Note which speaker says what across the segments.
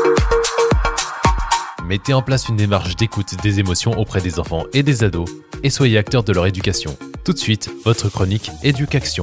Speaker 1: Mettez en place une démarche d'écoute des émotions auprès des enfants et des ados et soyez acteurs de leur éducation. Tout de suite, votre chronique Éducation.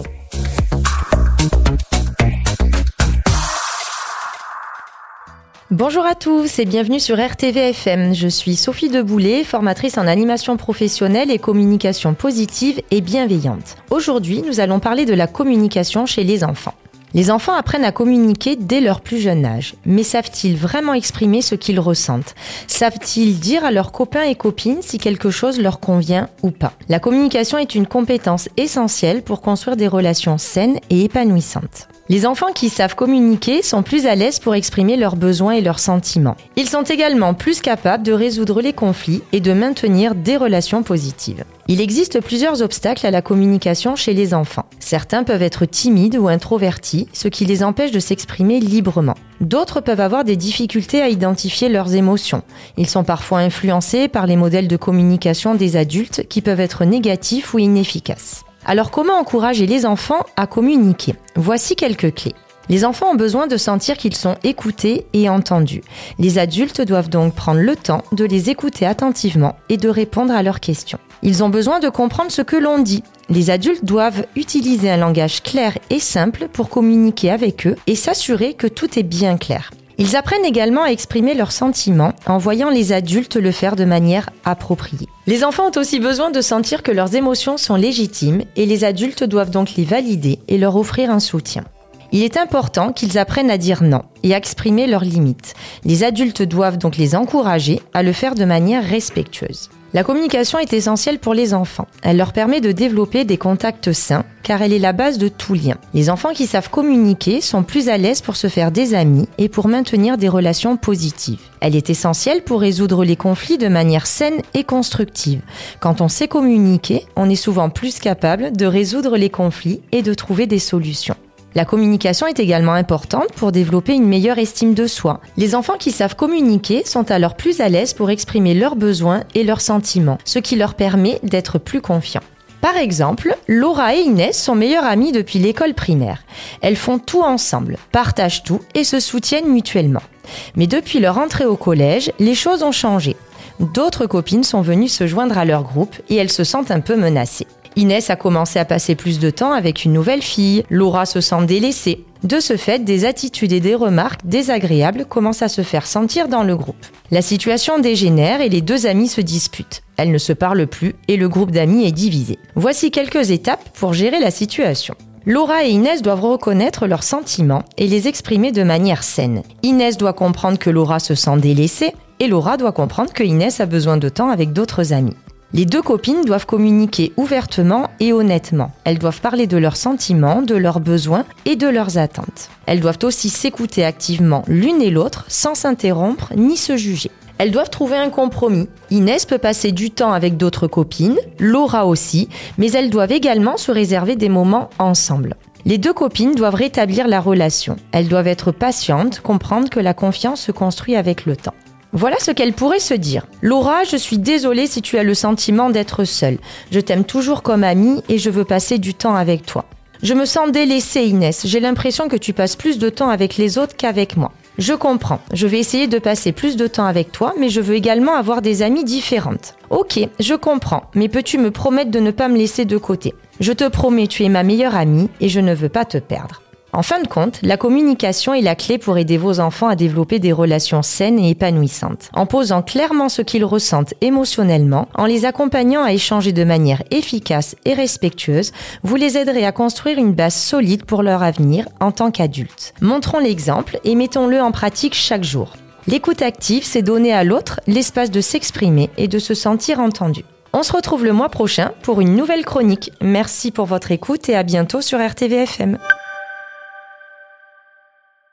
Speaker 2: Bonjour à tous et bienvenue sur RTV-FM. Je suis Sophie Deboulet, formatrice en animation professionnelle et communication positive et bienveillante. Aujourd'hui, nous allons parler de la communication chez les enfants. Les enfants apprennent à communiquer dès leur plus jeune âge, mais savent-ils vraiment exprimer ce qu'ils ressentent ? Savent-ils dire à leurs copains et copines si quelque chose leur convient ou pas ? La communication est une compétence essentielle pour construire des relations saines et épanouissantes. Les enfants qui savent communiquer sont plus à l'aise pour exprimer leurs besoins et leurs sentiments. Ils sont également plus capables de résoudre les conflits et de maintenir des relations positives. Il existe plusieurs obstacles à la communication chez les enfants. Certains peuvent être timides ou introvertis, ce qui les empêche de s'exprimer librement. D'autres peuvent avoir des difficultés à identifier leurs émotions. Ils sont parfois influencés par les modèles de communication des adultes qui peuvent être négatifs ou inefficaces. Alors comment encourager les enfants à communiquer ? Voici quelques clés. Les enfants ont besoin de sentir qu'ils sont écoutés et entendus. Les adultes doivent donc prendre le temps de les écouter attentivement et de répondre à leurs questions. Ils ont besoin de comprendre ce que l'on dit. Les adultes doivent utiliser un langage clair et simple pour communiquer avec eux et s'assurer que tout est bien clair. Ils apprennent également à exprimer leurs sentiments en voyant les adultes le faire de manière appropriée. Les enfants ont aussi besoin de sentir que leurs émotions sont légitimes et les adultes doivent donc les valider et leur offrir un soutien. Il est important qu'ils apprennent à dire non et à exprimer leurs limites. Les adultes doivent donc les encourager à le faire de manière respectueuse. La communication est essentielle pour les enfants. Elle leur permet de développer des contacts sains car elle est la base de tout lien. Les enfants qui savent communiquer sont plus à l'aise pour se faire des amis et pour maintenir des relations positives. Elle est essentielle pour résoudre les conflits de manière saine et constructive. Quand on sait communiquer, on est souvent plus capable de résoudre les conflits et de trouver des solutions. La communication est également importante pour développer une meilleure estime de soi. Les enfants qui savent communiquer sont alors plus à l'aise pour exprimer leurs besoins et leurs sentiments, ce qui leur permet d'être plus confiants. Par exemple, Laura et Inès sont meilleures amies depuis l'école primaire. Elles font tout ensemble, partagent tout et se soutiennent mutuellement. Mais depuis leur entrée au collège, les choses ont changé. D'autres copines sont venues se joindre à leur groupe et elles se sentent un peu menacées. Inès a commencé à passer plus de temps avec une nouvelle fille. Laura se sent délaissée. De ce fait, des attitudes et des remarques désagréables commencent à se faire sentir dans le groupe. La situation dégénère et les deux amies se disputent. Elles ne se parlent plus et le groupe d'amis est divisé. Voici quelques étapes pour gérer la situation. Laura et Inès doivent reconnaître leurs sentiments et les exprimer de manière saine. Inès doit comprendre que Laura se sent délaissée et Laura doit comprendre que Inès a besoin de temps avec d'autres amis. Les deux copines doivent communiquer ouvertement et honnêtement. Elles doivent parler de leurs sentiments, de leurs besoins et de leurs attentes. Elles doivent aussi s'écouter activement l'une et l'autre sans s'interrompre ni se juger. Elles doivent trouver un compromis. Inès peut passer du temps avec d'autres copines, Laura aussi, mais elles doivent également se réserver des moments ensemble. Les deux copines doivent rétablir la relation. Elles doivent être patientes, comprendre que la confiance se construit avec le temps. Voilà ce qu'elle pourrait se dire. Laura, je suis désolée si tu as le sentiment d'être seule. Je t'aime toujours comme amie et je veux passer du temps avec toi. Je me sens délaissée, Inès. J'ai l'impression que tu passes plus de temps avec les autres qu'avec moi. Je comprends. Je vais essayer de passer plus de temps avec toi, mais je veux également avoir des amies différentes. Ok, je comprends, mais peux-tu me promettre de ne pas me laisser de côté ? Je te promets, tu es ma meilleure amie et je ne veux pas te perdre. En fin de compte, la communication est la clé pour aider vos enfants à développer des relations saines et épanouissantes. En posant clairement ce qu'ils ressentent émotionnellement, en les accompagnant à échanger de manière efficace et respectueuse, vous les aiderez à construire une base solide pour leur avenir en tant qu'adultes. Montrons l'exemple et mettons-le en pratique chaque jour. L'écoute active, c'est donner à l'autre l'espace de s'exprimer et de se sentir entendu. On se retrouve le mois prochain pour une nouvelle chronique. Merci pour votre écoute et à bientôt sur RTV-FM.